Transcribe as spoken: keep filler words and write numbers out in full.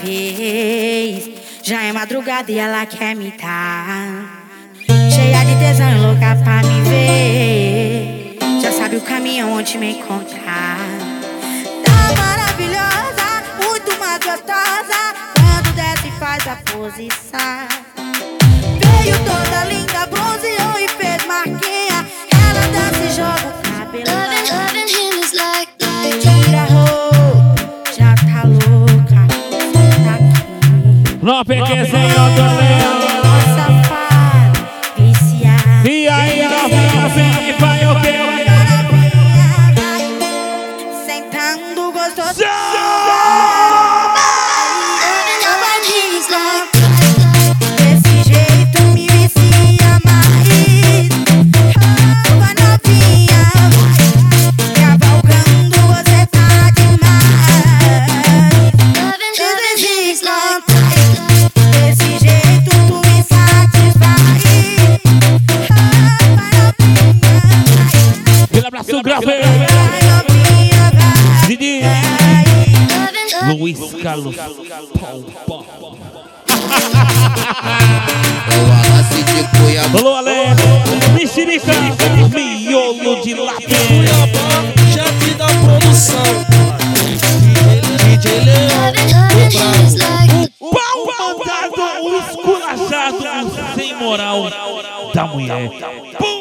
vez. Já é madrugada e ela quer me dar. Cheia de tesão e louca pra me ver. Já sabe o caminho onde me encontrar. Tá maravilhosa, muito mais gostosa. Quando desce faz a posição. Veio toda linda, bronzeou e fez marquinha. Ela dança e joga o cabelo. Tira a roupa, já tá louca. Tá aqui. Não pequezinho do leão. Safada, viciada. E aí, novinha, assim, vai o quê? Sentando gostoso. Desse jeito me vicia mais. Rouba novinha, cavalgando você tá demais. Desse jeito tu me satisfaz. Aquele abraço grave. Didi. Luiz Carlos. Alô, Ale. Mexerica. Miolo de lápis. Chefe da produção. D J Leão. O pau mandado, o esculachado, sem moral da mulher.